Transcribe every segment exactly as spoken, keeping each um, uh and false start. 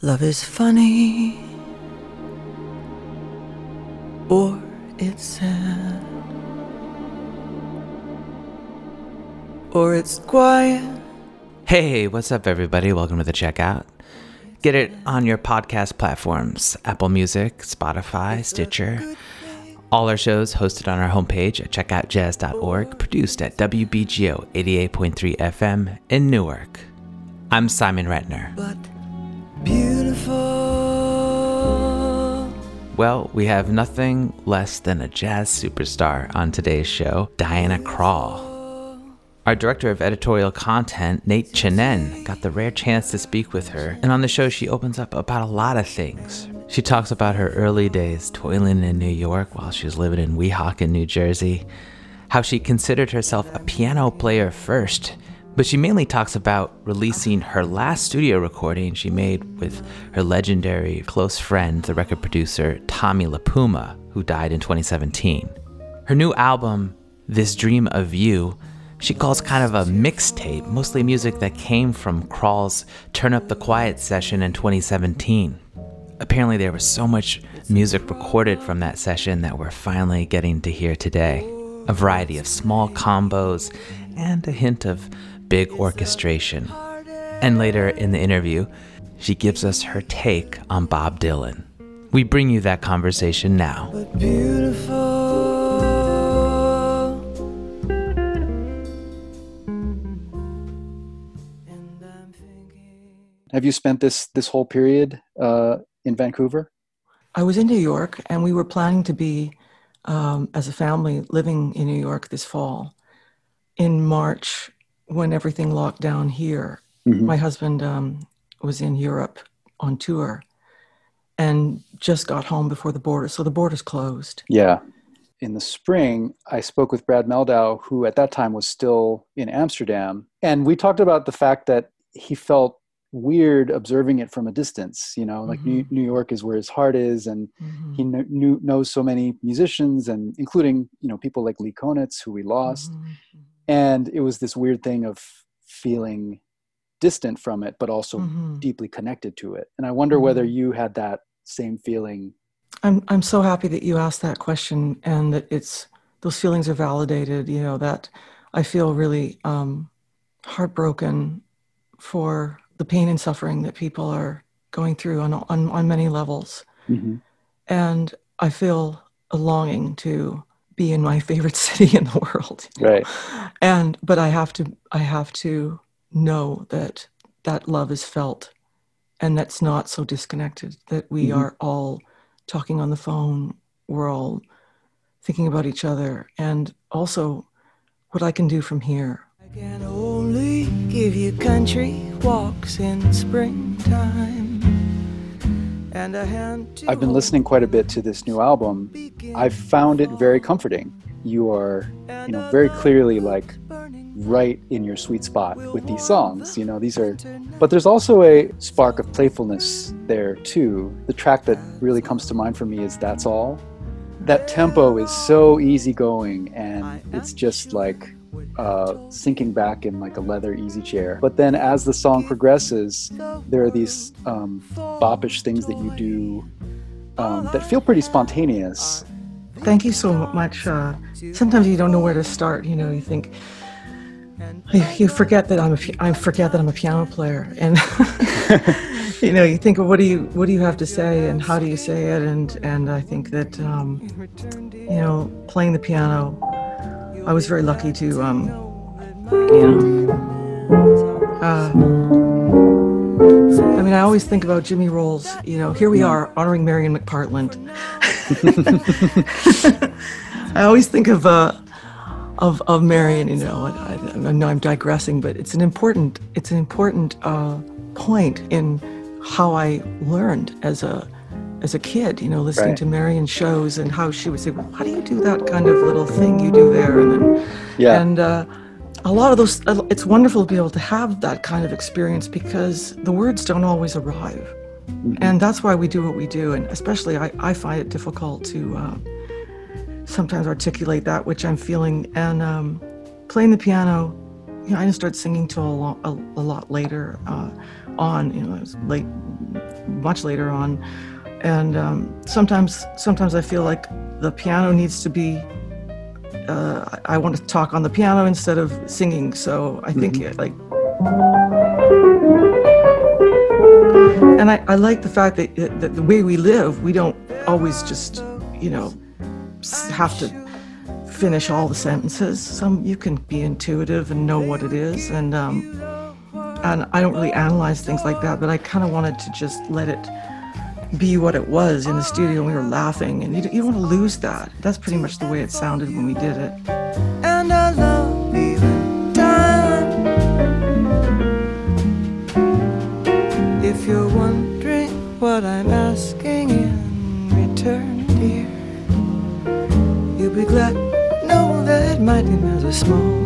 Love is funny, or it's sad, or it's quiet. Hey, what's up, everybody? Welcome to The Checkout. Get it on your podcast platforms, Apple Music, Spotify, Stitcher. All our shows hosted on our homepage at checkout jazz dot org, produced at W B G O eighty-eight point three F M in Newark. I'm Simon Retner. But beautiful. Well, we have nothing less than a jazz superstar on today's show, Diana Krall. Our director of editorial content, Nate Chinen, got the rare chance to speak with her, and on the show she opens up about a lot of things. She talks about her early days toiling in New York while she was living in Weehawken, New Jersey, how she considered herself a piano player first, but she mainly talks about releasing her last studio recording she made with her legendary close friend, the record producer Tommy LaPuma, who died in twenty seventeen. Her new album, This Dream of You, she calls kind of a mixtape, mostly music that came from Krall's Turn Up the Quiet session in twenty seventeen. Apparently there was so much music recorded from that session that we're finally getting to hear today. A variety of small combos and a hint of big orchestration. And later in the interview, she gives us her take on Bob Dylan. We bring you that conversation now. But beautiful. And I'm thinking. Have you spent this this whole period uh, in Vancouver? I was in New York, and we were planning to be, um, as a family, living in New York this fall. In March, when everything locked down here, mm-hmm. my husband um, was in Europe on tour and just got home before the border. So the border's closed. Yeah. In the spring, I spoke with Brad Meldau, who at that time was still in Amsterdam. And we talked about the fact that he felt weird observing it from a distance, you know, like mm-hmm. New, New York is where his heart is. And mm-hmm. he kn- knew, knows so many musicians, and including, you know, people like Lee Konitz, who we lost. Mm-hmm. And it was this weird thing of feeling distant from it, but also mm-hmm. deeply connected to it. And I wonder mm-hmm. whether you had that same feeling. I'm I'm so happy that you asked that question, and that it's those feelings are validated. You know, that I feel really um, heartbroken for the pain and suffering that people are going through on on, on many levels. Mm-hmm. And I feel a longing to be in my favorite city in the world. Right. Know? And, but I have to, I have to know that that love is felt, and that's not so disconnected, that we mm-hmm. are all talking on the phone. We're all thinking about each other, and also what I can do from here. I can only give you country walks in springtime. And a hand I've been listening quite a bit to this new album. I've found it very comforting. You are, you know, very clearly like right in your sweet spot with these songs. You know, these are, but there's also a spark of playfulness there too. The track that really comes to mind for me is That's All. That tempo is so easygoing, and it's just like uh, sinking back in like a leather easy chair. But then as the song progresses, there are these um, boppish things that you do um, that feel pretty spontaneous. Thank you so much. Uh, sometimes you don't know where to start. You know, you think, you, you forget that I'm a, I forget that I'm a piano player, and you know, you think, well, what do you, what do you have to say, and how do you say it? And and I think that um, you know, playing the piano, I was very lucky to, um, you know, uh, I mean, I always think about Jimmy Rolls, you know, here we are honoring Marion McPartland. I always think of, uh, of, of Marion, you know, I, I know I'm digressing, but it's an important, it's an important, uh, point in how I learned as a, as a kid, you know, listening right. to Marion shows, and how she would say, well, how do you do that kind of little thing you do there? And then, yeah. and uh, a lot of those, it's wonderful to be able to have that kind of experience, because the words don't always arrive. Mm-hmm. And that's why we do what we do. And especially I, I find it difficult to uh, sometimes articulate that which I'm feeling. And um, playing the piano, you know, I didn't start singing till a lot, a, a lot later. Uh, on, you know, it was late, much later on. And um, sometimes, sometimes I feel like the piano needs to be, uh, I want to talk on the piano instead of singing. So I think mm-hmm. it, like, and I, I like the fact that, that the way we live, we don't always just, you know, have to finish all the sentences. Some you can be intuitive and know what it is, and um, and I don't really analyze things like that. But I kind of wanted to just let it be what it was in the studio. We were laughing, and you, you don't want to lose that. That's pretty much the way it sounded when we did it. And I love even time. If you're wondering what I'm asking in return, dear, you'll be glad to know that my demands are small.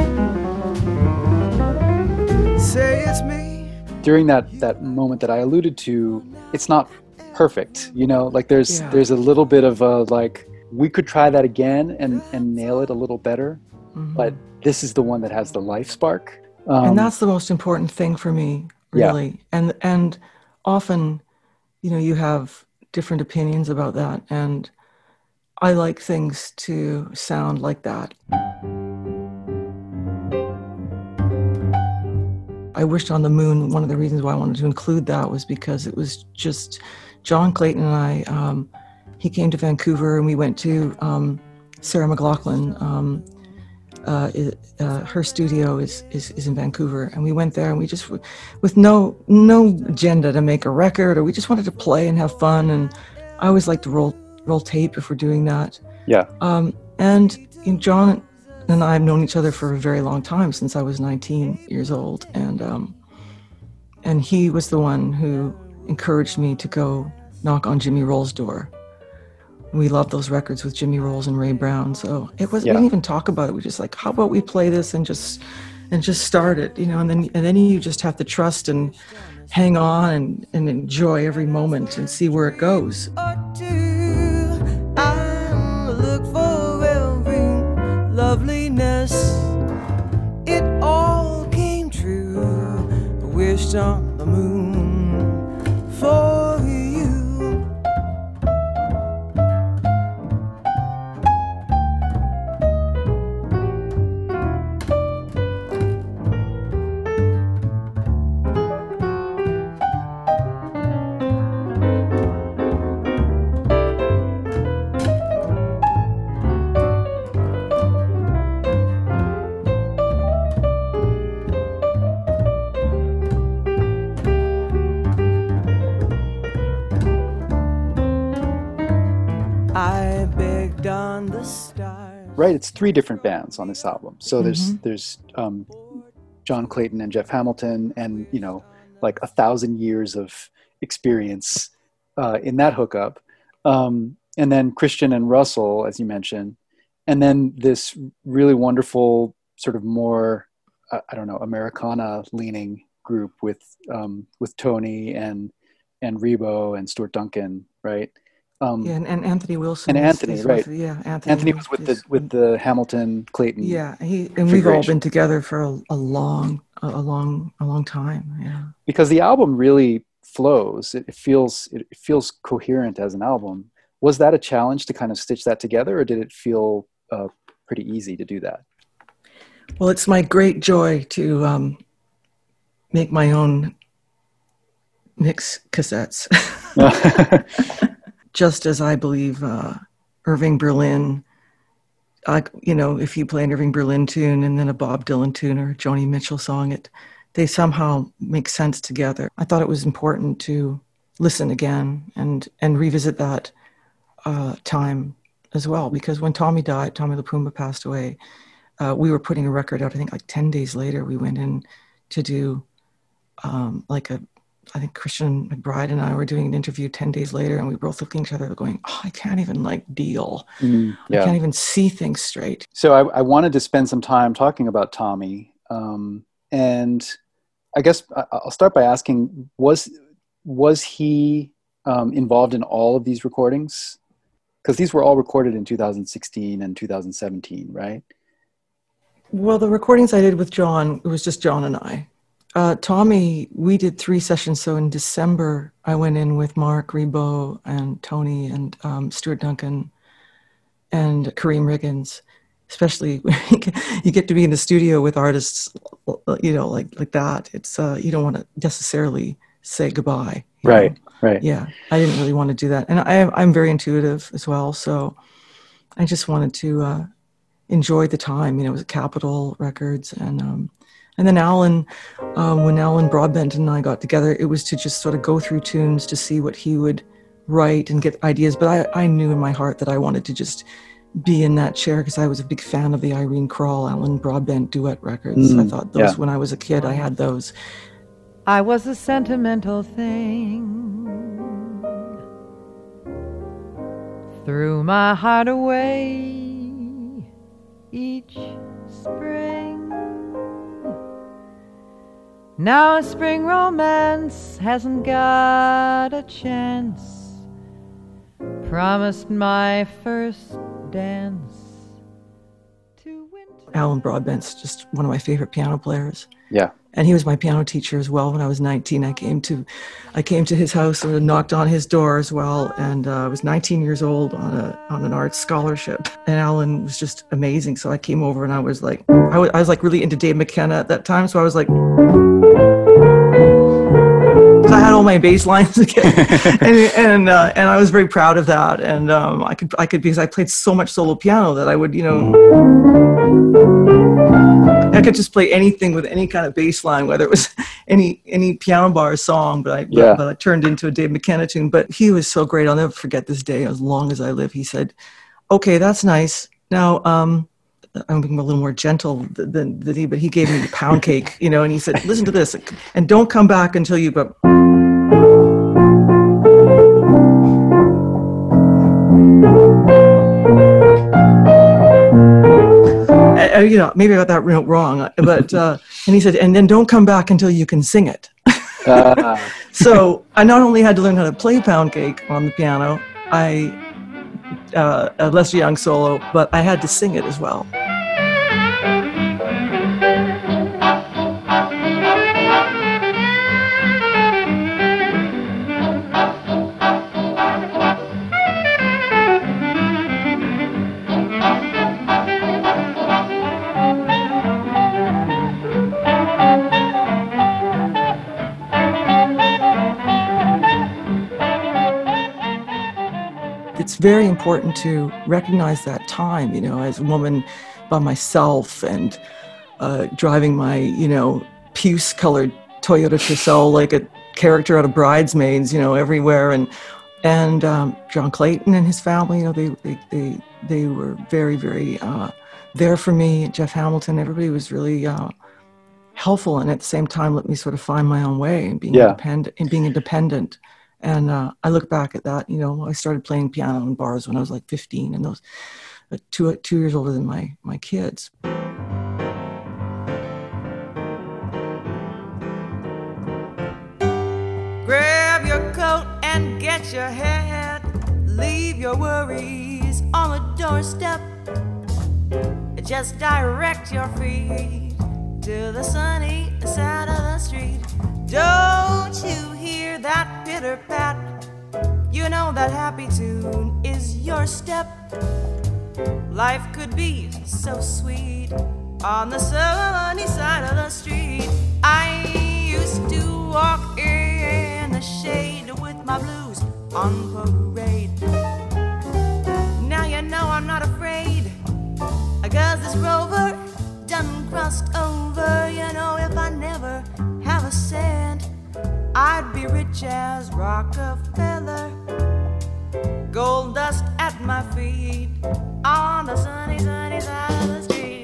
Say it's me. During that, that moment that I alluded to, it's not perfect, you know, like there's yeah. there's a little bit of a, like, we could try that again and, and nail it a little better, mm-hmm. but this is the one that has the life spark. Um, and that's the most important thing for me, really. Yeah. And and often, you know, you have different opinions about that, and I like things to sound like that. I Wished on the Moon, one of the reasons why I wanted to include that was because it was just John Clayton and I, um, he came to Vancouver and we went to um, Sarah McLachlan. Um, uh, uh, her studio is, is is in Vancouver, and we went there and we just, with no no agenda to make a record, or we just wanted to play and have fun. And I always like to roll roll tape if we're doing that. Yeah. Um, and you know, John and I have known each other for a very long time, since I was nineteen years old, and um, and he was the one who encouraged me to go knock on Jimmy Roll's door. We loved those records with Jimmy Rolls and Ray Brown, so it was. Yeah. We didn't even talk about it. We just like, how about we play this and just and just start it, you know? And then and then you just have to trust and hang on and, and enjoy every moment and see where it goes. Loveliness, it all came true. I wished on the moon for you. Right, it's three different bands on this album. So mm-hmm. there's there's um, John Clayton and Jeff Hamilton, and you know, like a thousand years of experience uh, in that hookup, um, and then Christian and Russell, as you mentioned, and then this really wonderful sort of more uh, I don't know, Americana leaning group with um, with Tony and and Rebo and Stuart Duncan, right? Um, yeah, and, and Anthony Wilson. And Anthony, is, right? With, yeah, Anthony. Anthony was with the with the Hamilton Clayton. Yeah, he and we've all been together for a, a long, a, a long, a long time. Yeah. Because the album really flows. It, it feels it feels coherent as an album. Was that a challenge to kind of stitch that together, or did it feel uh, pretty easy to do that? Well, it's my great joy to um, make my own mix cassettes. Just as I believe uh, Irving Berlin, I, you know, if you play an Irving Berlin tune and then a Bob Dylan tune or a Joni Mitchell song, it they somehow make sense together. I thought it was important to listen again and, and revisit that uh, time as well, because when Tommy died, Tommy Lipumba passed away, uh, we were putting a record out, I think like ten days later, we went in to do um, like a, I think Christian McBride and I were doing an interview ten days later, and we were both looking at each other going, oh, I can't even like deal. Mm, yeah. I can't even see things straight. So I, I wanted to spend some time talking about Tommy. Um, and I guess I'll start by asking, was, was he um, involved in all of these recordings? Because these were all recorded in two thousand sixteen and two thousand seventeen, right? Well, the recordings I did with John, it was just John and I. Uh, Tommy, we did three sessions. So in December, I went in with Mark Ribot and Tony and um, Stuart Duncan and Kareem Riggins. Especially when you get to be in the studio with artists, you know, like like that. It's uh, you don't want to necessarily say goodbye. Right, know? right. Yeah, I didn't really want to do that, and I, I'm very intuitive as well. So I just wanted to uh, enjoy the time. You know, it was Capitol Records, and um, and then Alan, um, when Alan Broadbent and I got together, it was to just sort of go through tunes to see what he would write and get ideas. But I, I knew in my heart that I wanted to just be in that chair because I was a big fan of the Irene Krall, Alan Broadbent duet records. Mm, I thought those, yeah. when I was a kid, I had those. I was a sentimental thing, threw my heart away each spring. Now a spring romance hasn't got a chance, promised my first dance to winter. Alan Broadbent's just one of my favorite piano players. Yeah. And he was my piano teacher as well. When I was nineteen, I came to, I came to his house and knocked on his door as well. And uh, I was nineteen years old on a on an art scholarship. And Alan was just amazing. So I came over and I was like, I was, I was like really into Dave McKenna at that time. So I was like, I had all my bass lines again, and and, uh, and I was very proud of that. And um, I could I could because I played so much solo piano that I would you know I could just play anything with any kind of bass line, whether it was any any piano bar song. But I Yeah. but, but I turned into a Dave McKenna tune. But he was so great. I'll never forget this day as long as I live. He said, "Okay, that's nice. Now." Um, I'm being a little more gentle than, than he, but he gave me the pound cake, you know, and he said, listen to this, and don't come back until you go. Uh, you know, maybe I got that wrong, but, uh, and he said, and then don't come back until you can sing it. Uh, So I not only had to learn how to play pound cake on the piano, I, uh, a Lester Young solo, but I had to sing it as well. It's very important to recognize that time, you know, as a woman by myself and uh, driving my, you know, puce-colored Toyota Tercel like a character out of Bridesmaids, you know, everywhere. And and um, John Clayton and his family, you know, they they they, they were very, very uh, there for me. Jeff Hamilton, everybody was really uh, helpful, and at the same time, let me sort of find my own way and being Yeah. independent and being independent. And uh, I look back at that, you know, I started playing piano in bars when I was like fifteen, and those uh, two two years older than my my kids. Grab your coat and get your hat. Leave your worries on the doorstep. Just direct your feet to the sunny side of the street. Don't you hear that pitter pat? You know that happy tune is your step. Life could be so sweet on the sunny side of the street. I used to walk in the shade with my blues on parade. Now you know I'm not afraid, 'cause this rover done crossed over. You know, if I never have a cent, I'd be rich as Rockefeller. Gold dust at my feet on the sunny, sunny side of the street.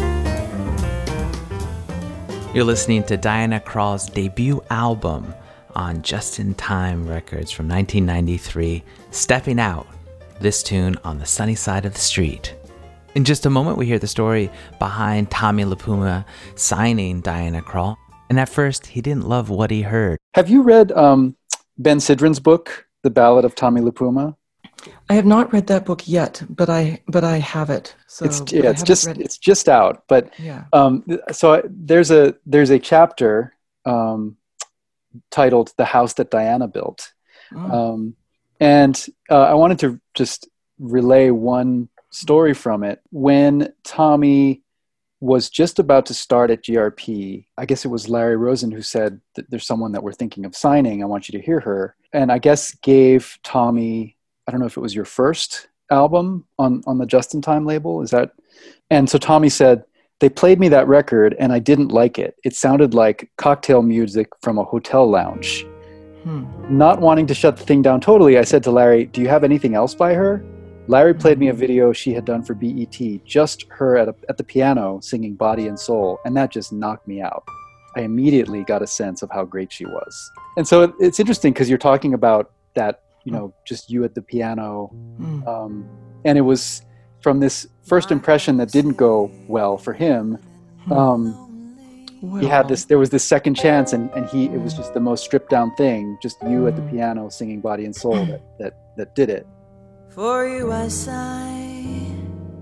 You're listening to Diana Krall's debut album on Just in Time Records from nineteen ninety-three, Stepping Out, this tune on the sunny side of the street. In just a moment, we hear the story behind Tommy LiPuma signing Diana Krall. And at first, he didn't love what he heard. Have you read um, Ben Sidran's book, The Ballad of Tommy LiPuma? I have not read that book yet, but I but I have it. So it's yeah, it's just it. it's just out. But yeah. um, so I, there's a there's a chapter um, titled "The House That Diana Built," Oh. um, and uh, I wanted to just relay one story from it. When Tommy was just about to start at G R P, I guess it was Larry Rosen who said that there's someone that we're thinking of signing. I want you to hear her, and I guess gave Tommy, I don't know if it was your first album on, on the Just in Time label. Is that? And so Tommy said, they played me that record and I didn't like it. It sounded like cocktail music from a hotel lounge. Hmm. Not wanting to shut the thing down totally, I said to Larry, do you have anything else by her? Larry played me a video she had done for B E T, just her at, a, at the piano singing Body and Soul, and that just knocked me out. I immediately got a sense of how great she was. And so it, it's interesting because you're talking about that, you know, just you at the piano. Mm. Um, and it was from this first impression that didn't go well for him. Um, Well, he had this, there was this second chance and, and he, it was just the most stripped down thing, just you at the piano singing Body and Soul that, that, that did it. For you I sigh,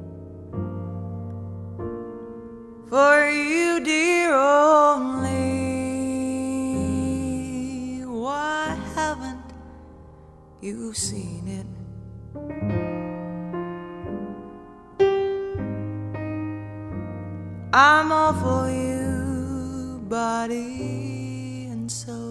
for you dear only. Why haven't you seen it? I'm all for you, body and soul.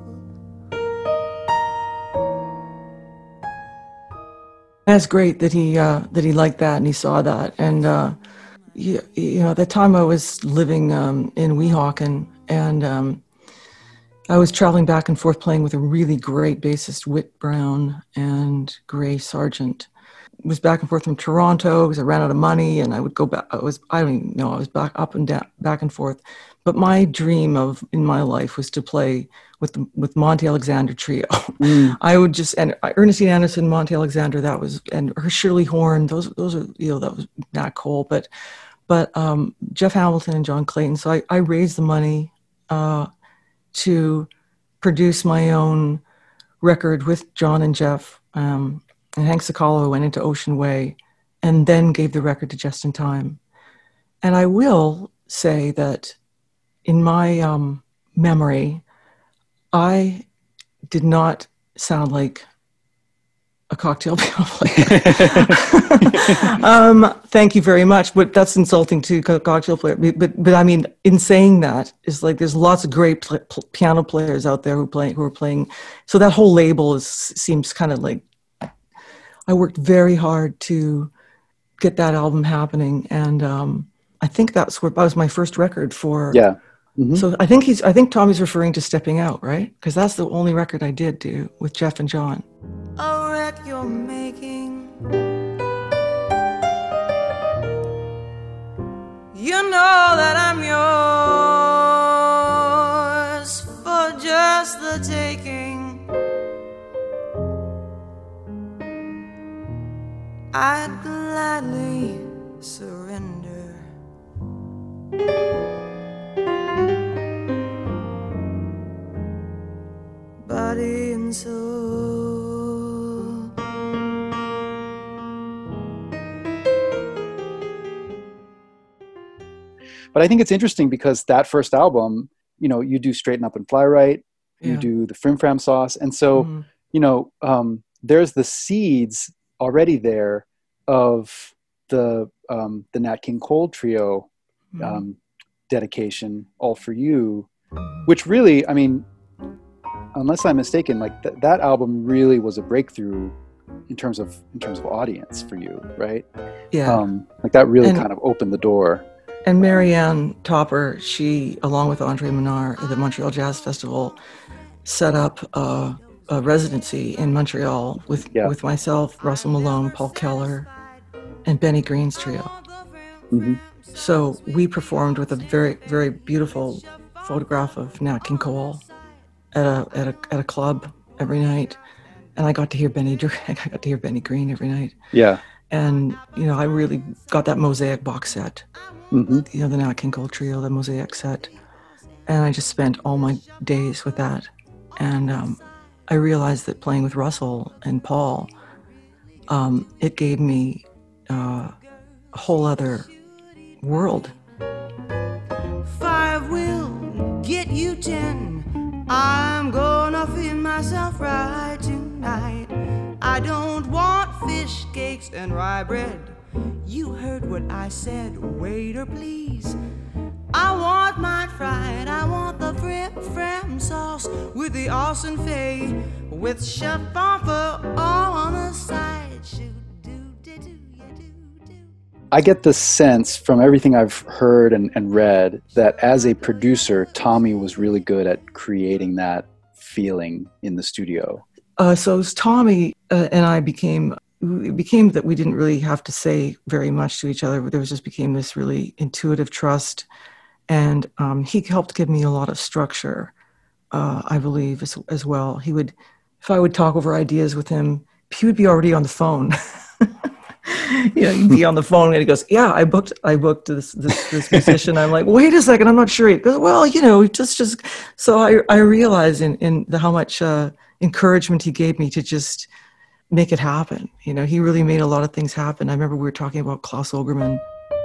That's great that he uh, that he liked that and he saw that. And uh, you, you know, at the time I was living um, in Weehawken, and um, I was traveling back and forth playing with a really great bassist, Whit Brown, and Gray Sargent. I was back and forth from Toronto because I ran out of money, and I would go back. I was I don't even know. I was back up and down, back and forth. But my dream of in my life was to play with the, with Monty Alexander Trio. Mm. I would just and Ernestine Anderson, Monty Alexander, that was, and her Shirley Horn. Those those are, you know, that was Nat Cole. But but um, Jeff Hamilton and John Clayton. So I, I raised the money uh, to produce my own record with John and Jeff. Um, and Hank Sicalo went into Ocean Way, and then gave the record to Just in Time. And I will say that, in my um, memory, I did not sound like a cocktail piano player. um, thank you very much, but that's insulting to co- cocktail player. But, but but I mean, in saying that, it's like there's lots of great pl- pl- piano players out there who play who are playing. So that whole label is seems kind of like, I worked very hard to get that album happening, and um, I think that's where that was my first record for. Yeah. Mm-hmm. So I think he's. I think Tommy's referring to Stepping Out, right? Because that's the only record I did do with Jeff and John. A wreck you're making. You know that I'm yours for just the taking. I'd gladly surrender. Body and soul. But I think it's interesting because that first album, you know, you do Straighten Up and Fly Right, you Yeah. do the Frim Fram Sauce. And so, Mm-hmm. you know, um, there's the seeds already there of the um, the Nat King Cole Trio um, Mm-hmm. dedication, All For You, which really, I mean, unless I'm mistaken, like th- that album really was a breakthrough in terms of in terms of audience for you, right? Yeah. Um, like that really And- kind of opened the door. And Marianne Topper, she, along with Andre Menard at the Montreal Jazz Festival, set up a, a residency in Montreal with, Yeah. with myself, Russell Malone, Paul Keller, and Benny Green's trio. Mm-hmm. So we performed with a very, very beautiful photograph of Nat King Cole. at a at a at a club every night, and I got to hear Benny. I got to hear Benny Green every night. Yeah. And you know, I really got that Mosaic box set. Mm-hmm. You know, the Nat King Cole Trio, the Mosaic set, and I just spent all my days with that. And um, I realized that playing with Russell and Paul, um, it gave me uh, a whole other world. Five will get you ten. I'm gonna feel myself right tonight. I don't want fish cakes and rye bread. You heard what I said, waiter, please. I want mine fried. I want the frim fram sauce with the Austin Fay, with chiffon on the side. I get the sense from everything I've heard and, and read that as a producer, Tommy was really good at creating that feeling in the studio. Uh, so Tommy uh, and I became, it became that we didn't really have to say very much to each other. There was just became this really intuitive trust. And um, he helped give me a lot of structure, uh, I believe, as, as well. He would, if I would talk over ideas with him, he would be already on the phone. You know, he'd be on the phone and he goes, yeah, I booked, I booked this, this, this musician. I'm like, wait a second, I'm not sure. He goes, well, you know, just, just, so I, I realized in, in the, how much uh, encouragement he gave me to just make it happen. You know, he really made a lot of things happen. I remember we were talking about Klaus Ogerman.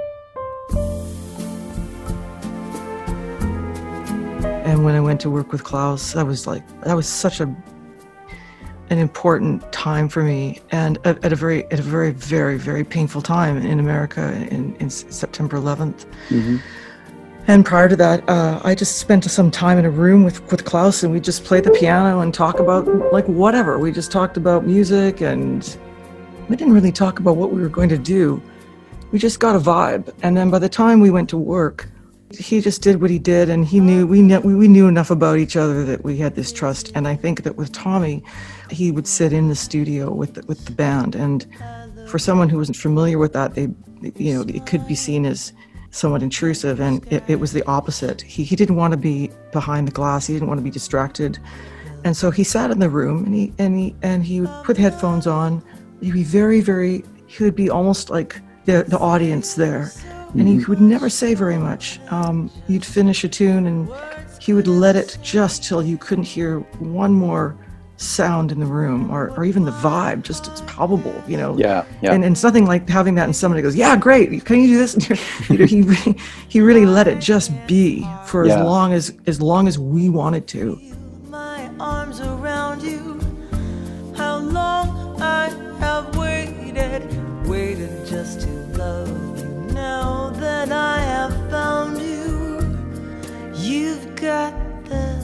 And when I went to work with Klaus, I was like, that was such a, an important time for me, and at, at a very, at a very, very, very painful time in America in, in September eleventh. Mm-hmm. And prior to that, uh, I just spent some time in a room with, with Klaus, and we just played the piano and talk about like whatever. We just talked about music, and we didn't really talk about what we were going to do. We just got a vibe. And then by the time we went to work, he just did what he did, and he knew we knew we knew enough about each other that we had this trust. And I think that with Tommy, he would sit in the studio with the, with the band, and for someone who wasn't familiar with that, they, you know, it could be seen as somewhat intrusive, and it, it was the opposite. He he didn't want to be behind the glass. He didn't want to be distracted, and so he sat in the room, and he and he and he would put headphones on. He'd be very very. He would be almost like the the audience there. And he would never say very much. Um, you'd finish a tune and he would let it just till you couldn't hear one more sound in the room, or, or even the vibe, just it's palpable, you know. Yeah, yeah. And, and it's nothing like having that and somebody goes, yeah, great, can you do this? You know, he really, he really let it just be for yeah. as long as as long as we wanted to. My arms around you, how long I have waited, waited just to love. Now that I have found you, you've got the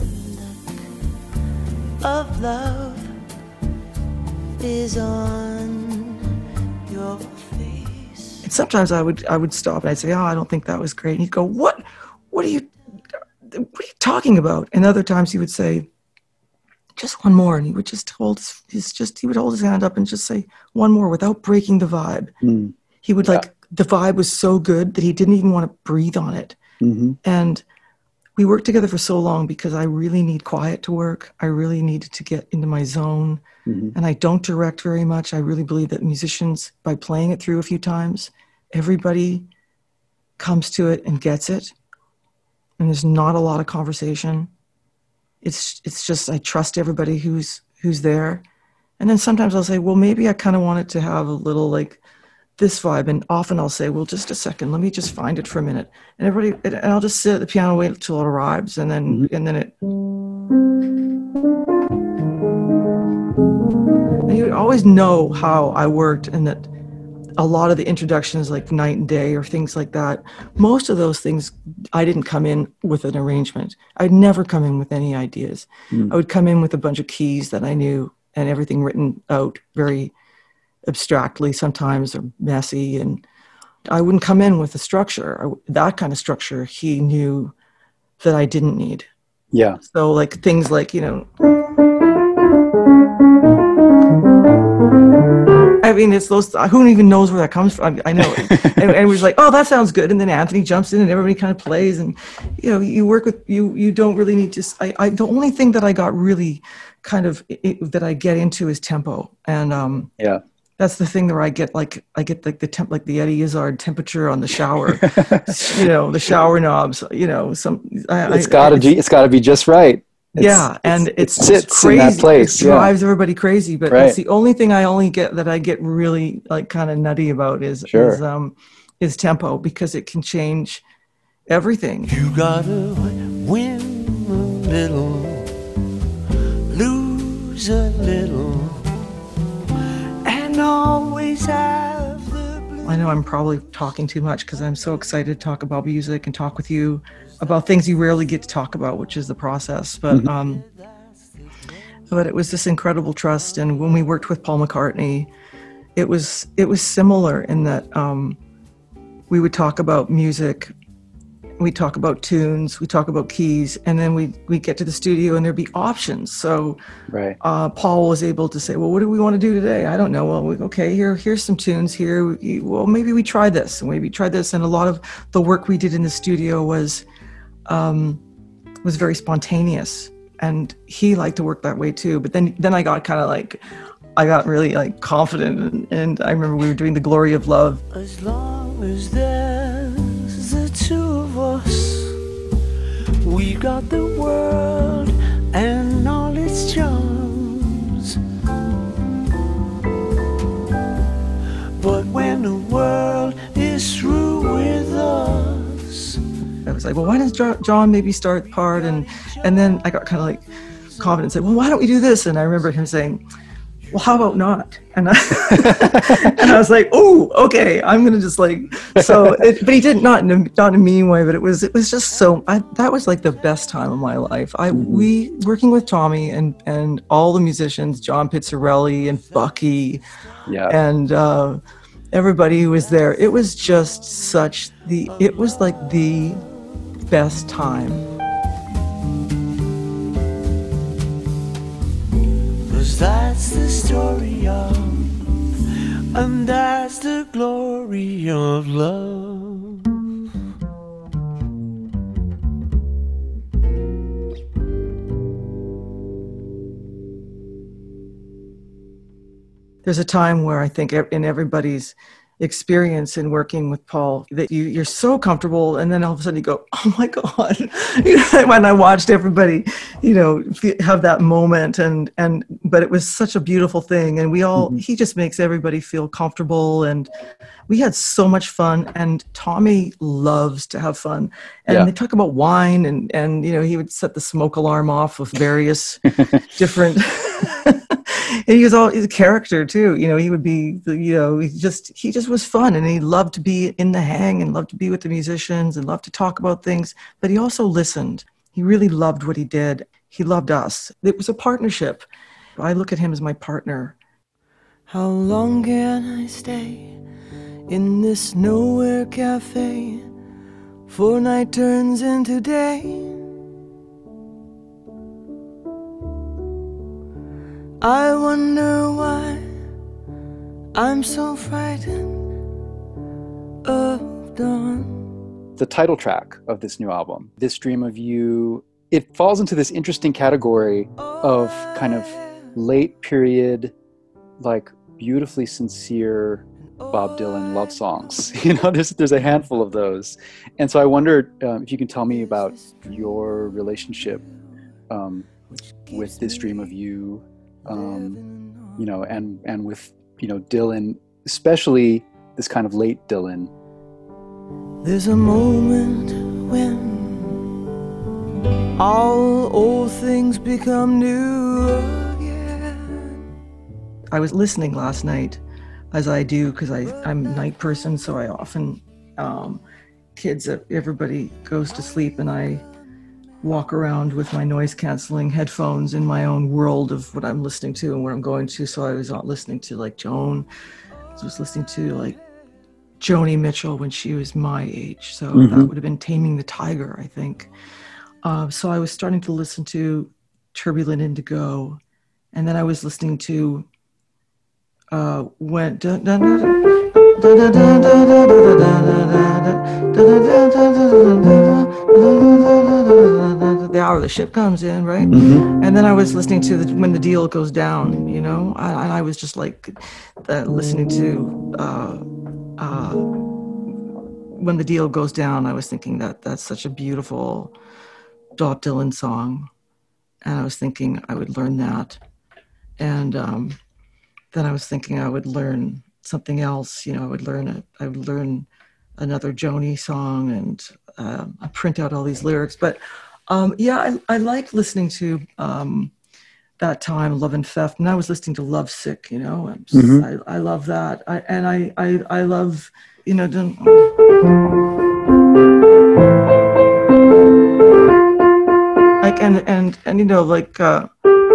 look of love is on your face. And sometimes I would I would stop and I'd say, oh, I don't think that was great. And he'd go, what? What are you what are you talking about? And other times he would say, just one more. And he would just hold his, his just he would hold his hand up and just say one more without breaking the vibe. Mm. He would yeah. like the vibe was so good that he didn't even want to breathe on it. Mm-hmm. And we worked together for so long because I really need quiet to work. I really needed to get into my zone. Mm-hmm. And I don't direct very much. I really believe that musicians, by playing it through a few times, everybody comes to it and gets it. And there's not a lot of conversation. It's it's just, I trust everybody who's who's there. And then sometimes I'll say, well, maybe I kind of wanted to have a little like, this vibe, and often I'll say, well, just a second, let me just find it for a minute. And everybody, and I'll just sit at the piano, wait until it arrives, and then, mm-hmm. and then it. And you always know how I worked, and that a lot of the introductions, like Night and Day or things like that, most of those things, I didn't come in with an arrangement. I'd never come in with any ideas. Mm. I would come in with a bunch of keys that I knew and everything written out very abstractly sometimes, or messy, and I wouldn't come in with a structure. That kind of structure he knew that I didn't need. Yeah. So like things like, you know, I mean, it's those, who even knows where that comes from? I, I know. and, and we're like, oh, that sounds good. And then Anthony jumps in and everybody kind of plays. And, you know, you work with, you you don't really need to, I, I the only thing that I got really kind of, it, that I get into is tempo. And um, yeah. That's the thing where I get like, I get like the temp, like the Eddie Izzard temperature on the shower, you know, the shower knobs, you know, some, I, it's gotta be, it's gotta be just right. It's, yeah. And it's, it's, it sits it's crazy. in that place. It drives yeah. everybody crazy, but right. it's the only thing I only get that I get really like kind of nutty about is, sure. is, um, is tempo, because it can change everything. You gotta win a little, lose a little, and always have the blue. I know I'm probably talking too much because I'm so excited to talk about music and talk with you about things you rarely get to talk about, which is the process. But mm-hmm. um, but it was this incredible trust. And when we worked with Paul McCartney, it was it was similar in that um, we would talk about music. We talk about tunes, we talk about keys, and then we we get to the studio and there'd be options. So right. uh, Paul was able to say, well, what do we want to do today? I don't know. Well, we, okay, here here's some tunes here. We, well, maybe we try this, and maybe try this. And a lot of the work we did in the studio was um, was very spontaneous, and he liked to work that way too. But then then I got kind of like, I got really like confident, and, and I remember we were doing The Glory of Love. As long as there's the two of us, we got the world and all its charms. But when the world is through with us, I was like, well, why does John maybe start the part? And and then I got kind of like confident and said, well, why don't we do this? And I remember him saying, well, how about not? And I, and I was like, oh, okay, I'm gonna just like, so. It, but he did not in a, not in a mean way, but it was it was just so. I, that was like the best time of my life. I we working with Tommy and and all the musicians, John Pizzarelli and Bucky, yeah, and uh, everybody who was there. It was just such the. It was like the best time. That's the story of, and that's the glory of love. There's a time where I think in everybody's experience in working with Paul that you, you're so comfortable, and then all of a sudden you go, oh my God. You know, when I watched everybody, you know, have that moment, and, and, but it was such a beautiful thing. And we all, mm-hmm. he just makes everybody feel comfortable, and we had so much fun. And Tommy loves to have fun. And yeah. they talk about wine, and, and, you know, he would set the smoke alarm off with various different, and he was all, he's a character too. You know, he would be, you know, he just, he just was fun, and he loved to be in the hang and loved to be with the musicians and loved to talk about things, but he also listened. He really loved what he did. He loved us. It was a partnership. I look at him as my partner. How long can I stay in this nowhere cafe, for night turns into day? I wonder why I'm so frightened of dawn. The title track of this new album, This Dream of You, it falls into this interesting category of kind of late period, like beautifully sincere Bob Dylan love songs. You know, there's there's a handful of those. And so I wondered um, if you can tell me about your relationship um, with This Dream of You, um, you know, and, and with, you know, Dylan, especially this kind of late Dylan. There's a moment when all old things become new again. I was listening last night, as I do, because I'm a night person, so I often, um, kids, everybody goes to sleep, and I walk around with my noise-canceling headphones in my own world of what I'm listening to and what I'm going to. So I was not listening to like Joan. I was listening to like Joni Mitchell when she was my age. So mm-hmm. that would have been Taming the Tiger, I think. Uh, so I was starting to listen to Turbulent Indigo, and then I was listening to uh, went. The hour the ship comes in, right? Mm-hmm. And then I was listening to the, when the deal goes down, you know, and I, I was just like uh, listening to uh, uh, when the deal goes down. I was thinking that that's such a beautiful Bob Dylan song, and I was thinking I would learn that, and um, then I was thinking I would learn something else. You know, I would learn it. I would learn another Joni song, and uh, I print out all these lyrics. But um, yeah, I, I like listening to um, that time, Love and Theft, and I was listening to Love Sick. You know, I'm just, mm-hmm. I, I love that, I, and I, I I love, you know. Don't, like and and and you know, like. Uh,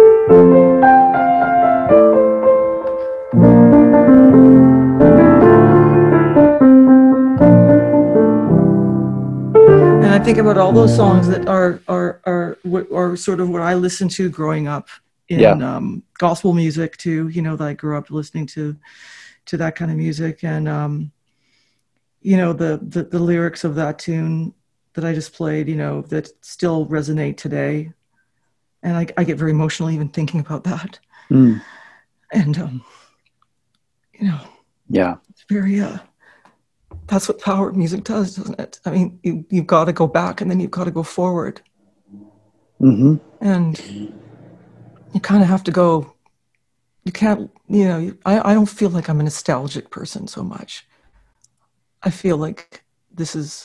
And I think about all those songs that are are are are sort of what I listened to growing up in yeah. um, gospel music too. You know, that I grew up listening to to that kind of music, and um, you know, the, the the lyrics of that tune that I just played, you know, that still resonate today, and I, I get very emotional even thinking about that. Mm. And um, you know, yeah, it's very. Uh, That's what power of music does, doesn't it? I mean, you, you've got to go back and then you've got to go forward. Mm-hmm. And you kind of have to go, you can't, you know, you, I, I don't feel like I'm a nostalgic person so much. I feel like this is,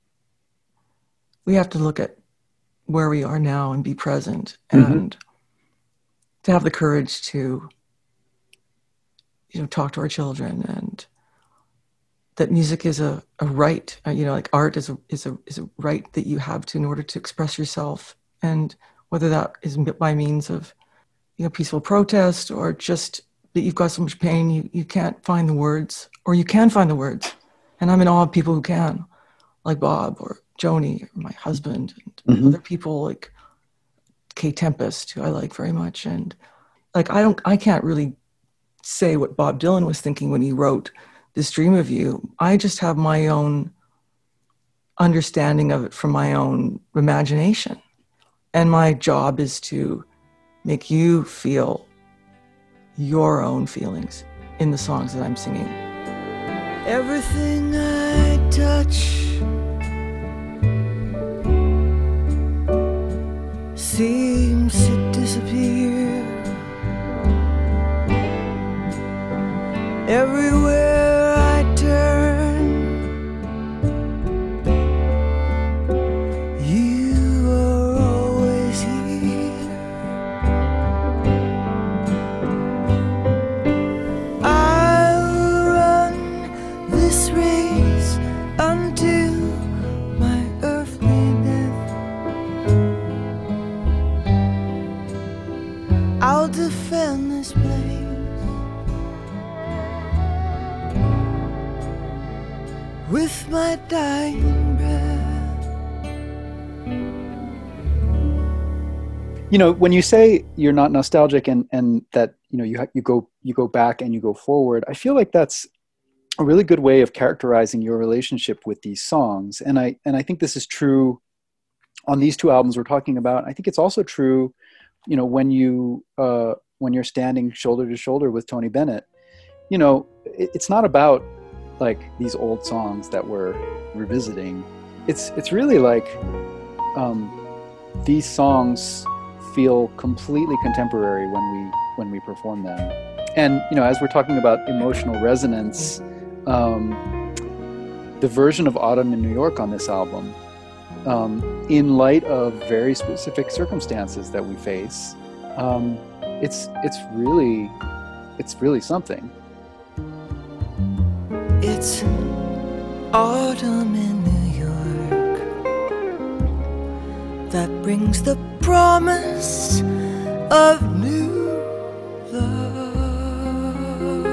we have to look at where we are now and be present, mm-hmm. and to have the courage to, you know, talk to our children, and that music is a, a right, uh, you know, like art is a, is a, is a right that you have to, in order to express yourself. And whether that is by means of, you know, peaceful protest, or just that you've got so much pain, you, you can't find the words, or you can find the words. And I'm in awe of people who can, like Bob or Joni or my husband, and mm-hmm. other people like Kay Tempest, who I like very much. And like, I don't, I can't really say what Bob Dylan was thinking when he wrote This Dream of You. I just have my own understanding of it from my own imagination. And my job is to make you feel your own feelings in the songs that I'm singing. Everything I touch seems to disappear. Everywhere with my dying breath. You know, when you say you're not nostalgic, and and that, you know, you ha- you go you go back and you go forward, I feel like that's a really good way of characterizing your relationship with these songs. And I and I think this is true on these two albums we're talking about. I think it's also true, you know, when you uh, when you're standing shoulder to shoulder with Tony Bennett. You know, it, it's not about like these old songs that we're revisiting. It's it's really like um, these songs feel completely contemporary when we when we perform them. And, you know, as we're talking about emotional resonance, um, the version of Autumn in New York on this album, um, in light of very specific circumstances that we face, um, it's it's really it's really something. It's autumn in New York that brings the promise of new love.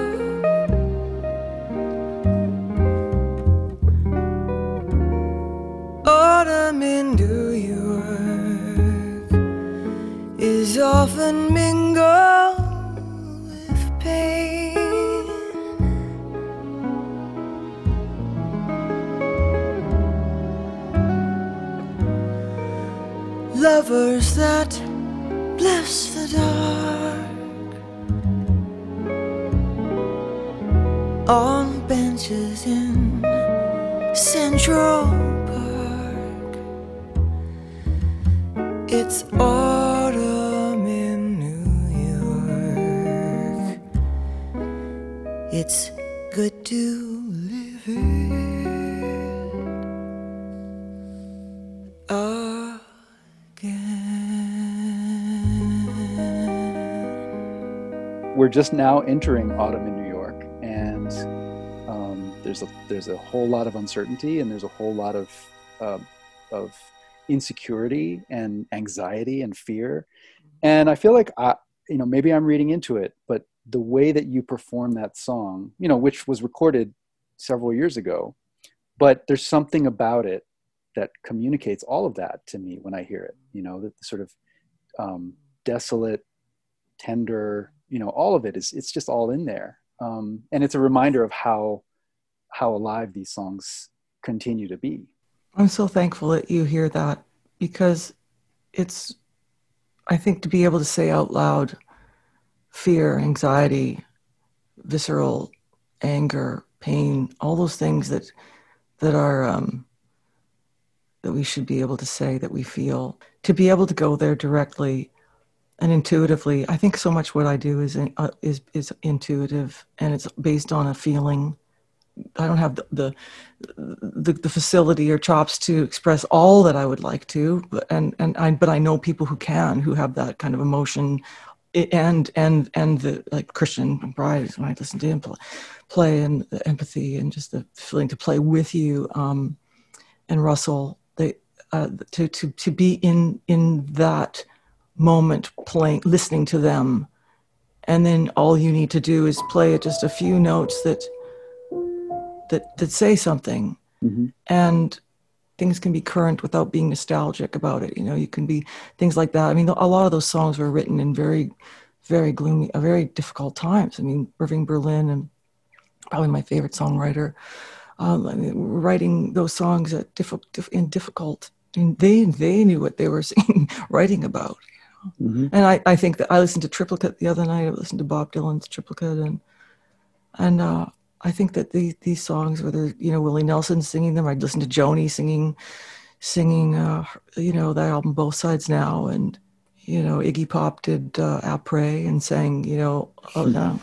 Autumn in New York is often mingled with pain. lovers that bless the dark on benches in Central Park. It's autumn in New York. It's good to live it again. We're just now entering autumn in New York, and um, there's a there's a whole lot of uncertainty, and there's a whole lot of uh, of insecurity and anxiety and fear. And I feel like I, you know, maybe I'm reading into it, but the way that you perform that song, you know, which was recorded several years ago, but there's something about it that communicates all of that to me when I hear it, you know, that the sort of um, desolate, tender, you know, all of it is, it's just all in there. Um, and it's a reminder of how, how alive these songs continue to be. I'm so thankful that you hear that, because it's, I think, to be able to say out loud fear, anxiety, visceral anger, pain, all those things that that are um, that we should be able to say that we feel, to be able to go there directly and intuitively. I think so much what I do is uh, is is intuitive, and it's based on a feeling. I don't have the, the the the facility or chops to express all that I would like to, but and and I but I know people who can, who have that kind of emotion, and and and the, like Christian Bride, when I listen to him play, play and the empathy and just the feeling to play with you, um, and Russell, they uh, to to to be in in that moment, playing, listening to them, and then all you need to do is play just a few notes that. That, that say something, mm-hmm. and things can be current without being nostalgic about it. You know, you can be things like that. I mean, a lot of those songs were written in very, very gloomy, uh, very difficult times. I mean, Irving Berlin, and probably my favorite songwriter, um, I mean, writing those songs at diff- diff- in difficult. I mean, they they knew what they were singing, writing about. You know? Mm-hmm. And I, I think that I listened to Triplicate the other night. I listened to Bob Dylan's Triplicate, and and. uh I think that these these songs, whether, you know, Willie Nelson singing them, I'd listen to Joni singing, singing, uh, you know, that album Both Sides Now, and, you know, Iggy Pop did uh, Après and sang, you know, oh no.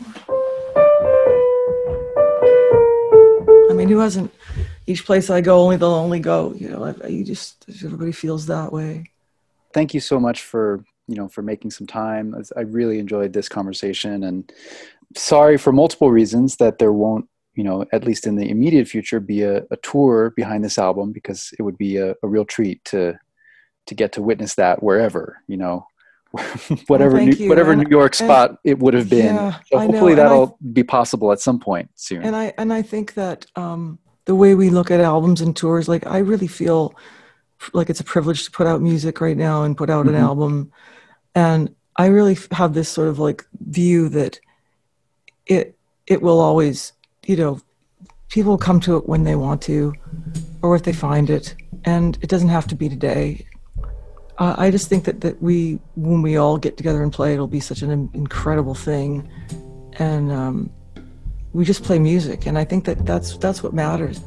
I mean, who hasn't? Each place I go, only they'll only go. You know, I, you just, everybody feels that way. Thank you so much for, you know, for making some time. I really enjoyed this conversation, and sorry for multiple reasons that there won't, you know, at least in the immediate future, be a, a tour behind this album, because it would be a, a real treat to to get to witness that wherever, you know, whatever well, New, whatever and, New York spot and, it would have been. Yeah, so hopefully know, that'll I, be possible at some point soon. And I and I think that um, the way we look at albums and tours, like I really feel like it's a privilege to put out music right now and put out mm-hmm. an album, and I really have this sort of like view that it it will always, you know, people will come to it when they want to, or if they find it, and it doesn't have to be today. Uh, I just think that, that we, when we all get together and play, it'll be such an incredible thing, and um, we just play music, and I think that that's that's what matters.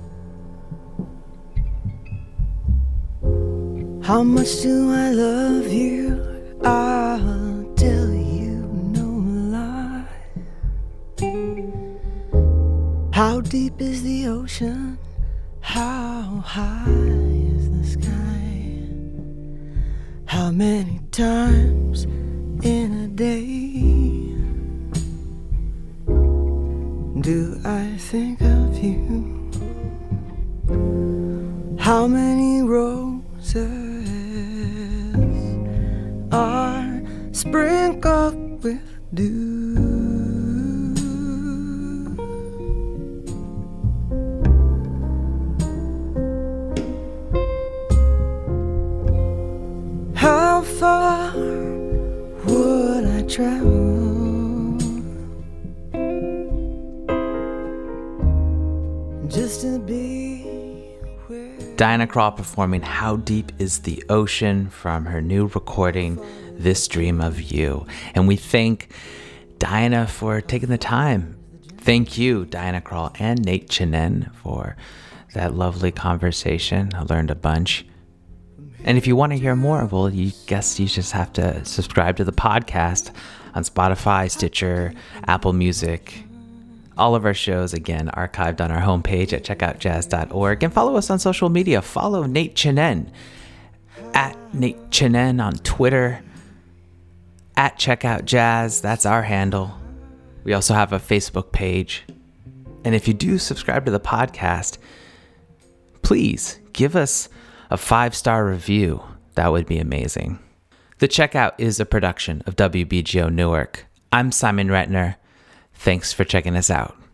How much do I love you? I'll tell you no lie. How deep is the ocean? How high is the sky? How many times in a day do I think of you? How many roses are sprinkled with dew? How far would I travel just to be where Diana Krall performing How Deep Is the Ocean from her new recording, This Dream of You. And we thank Diana for taking the time. Thank you, Diana Krall and Nate Chinen, for that lovely conversation. I learned a bunch. And if you want to hear more, well, you guess you just have to subscribe to the podcast on Spotify, Stitcher, Apple Music. All of our shows, again, archived on our homepage at check out jazz dot org. And follow us on social media. Follow Nate Chinen at Nate Chinen on Twitter, at checkoutjazz. That's our handle. We also have a Facebook page. And if you do subscribe to the podcast, please give us a five-star review. That would be amazing. The Checkout is a production of W B G O Newark. I'm Simon Retner. Thanks for checking us out.